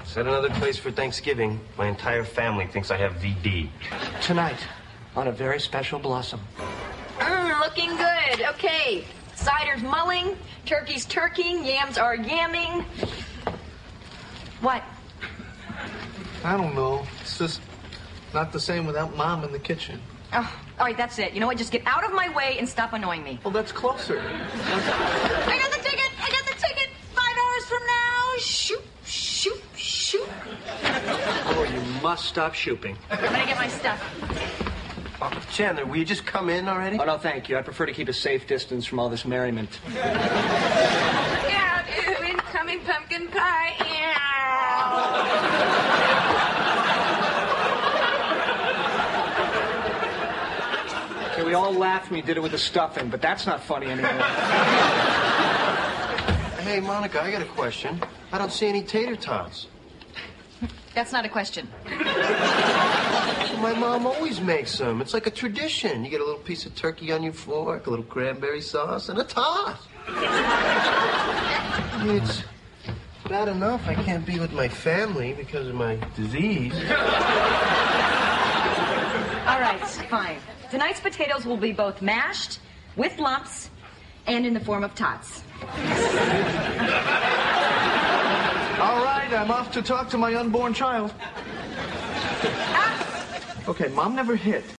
Set another place for Thanksgiving. My entire family thinks I have VD. Tonight, on a very special blossom. Looking good. Okay. Cider's mulling, turkey's turkeying, yams are yamming. What? I don't know. It's just not the same without Mom in the kitchen. Oh, all right, that's it. You know what? Just get out of my way and stop annoying me. Well, that's closer. I got the ticket! I got the ticket! 5 hours from now! Shoot, shoot, shoot. Oh, you must stop shooping. I'm gonna get my stuff. Chandler, will you just come in already? Oh, no, thank you. I prefer to keep a safe distance from all this merriment. Yeah, incoming pumpkin pie. Okay, we all laughed when you did it with the stuffing, but that's not funny anymore. Hey, Monica, I got a question. I don't see any tater tots. That's not a question. My mom always makes them. It's like a tradition. You get a little piece of turkey on your fork, a little cranberry sauce, and a tot. It's bad enough I can't be with my family because of my disease. All right, fine. Tonight's potatoes will be both mashed, with lumps, and in the form of tots. All right, I'm off to talk to my unborn child. Okay, Mom never hit.